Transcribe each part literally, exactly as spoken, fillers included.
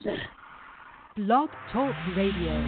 Blog Talk Radio.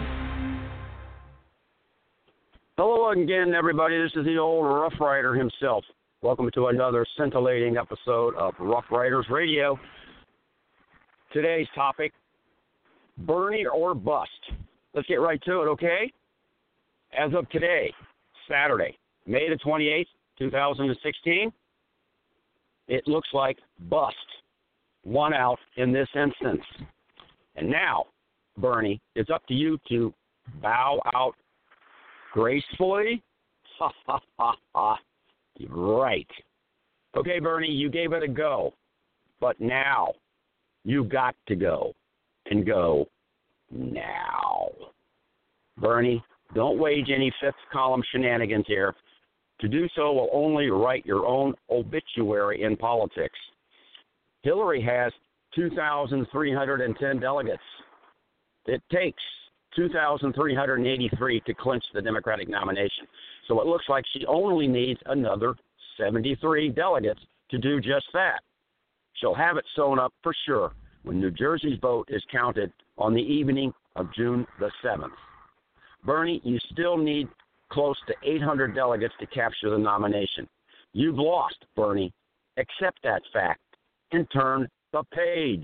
Hello again, everybody. This is the old Rough Rider himself. Welcome to another scintillating episode of Rough Riders Radio. Today's topic, Bernie or bust. Let's get right to it, okay? As of today, Saturday, May the twenty-eighth, two thousand sixteen, it looks like bust won out in this instance. And now, Bernie, it's up to you to bow out gracefully. Ha, ha, ha, ha. Right. Okay, Bernie, you gave it a go. But now, you got to go. And go now. Bernie, don't wage any fifth column shenanigans here. To do so will only write your own obituary in politics. Hillary has two thousand three hundred ten delegates. It takes two thousand three hundred eighty-three to clinch the Democratic nomination. So it looks like she only needs another seventy-three delegates to do just that. She'll have it sewn up for sure when New Jersey's vote is counted on the evening of June the seventh. Bernie, you still need close to eight hundred delegates to capture the nomination. You've lost, Bernie. Accept that fact and turn the page.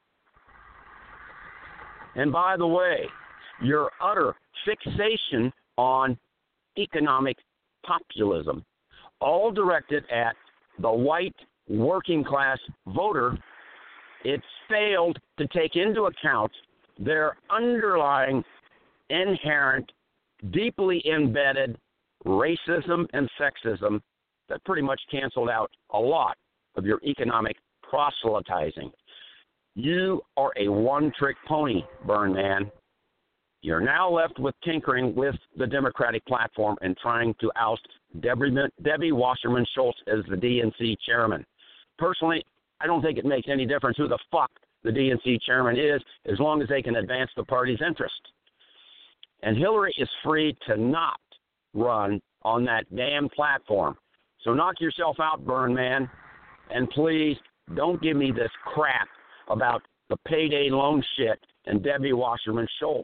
And by the way, your utter fixation on economic populism, all directed at the white working class voter, it's failed to take into account their underlying, inherent, deeply embedded racism and sexism that pretty much canceled out a lot of your economic proselytizing. You are a one-trick pony, Burn Man. You're now left with tinkering with the Democratic platform and trying to oust Debbie, Debbie Wasserman Schultz as the D N C chairman. Personally, I don't think it makes any difference who the fuck the D N C chairman is, as long as they can advance the party's interest. And Hillary is free to not run on that damn platform. So knock yourself out, Burn Man. And please, don't give me this crap about the payday loan shit and Debbie Wasserman Schultz.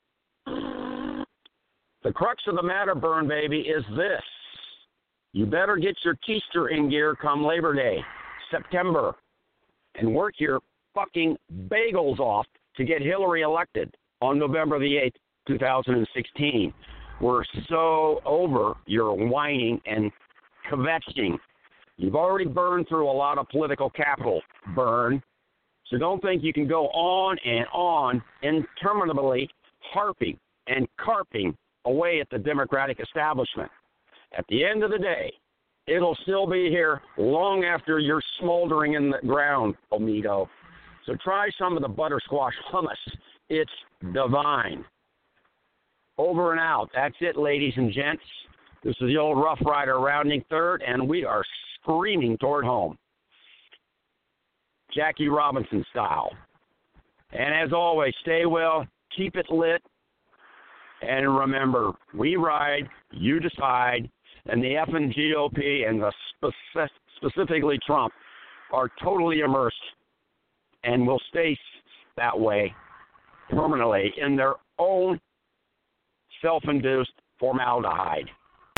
The crux of the matter, Burn Baby, is this. You better get your keister in gear come Labor Day, September, and work your fucking bagels off to get Hillary elected on November the eighth, two thousand sixteen. We're so over your whining and kvetching. You've already burned through a lot of political capital, Burn. So don't think you can go on and on interminably harping and carping away at the Democratic establishment. At the end of the day, it'll still be here long after you're smoldering in the ground, amigo. So try some of the buttersquash hummus. It's divine. Over and out. That's it, ladies and gents. This is the old Rough Rider rounding third, and we are screaming toward home. Jackie Robinson style. And as always, stay well, keep it lit, and remember, we ride, you decide, and the effing G O P and the speci- specifically Trump are totally immersed and will stay that way permanently in their own self-induced formaldehyde.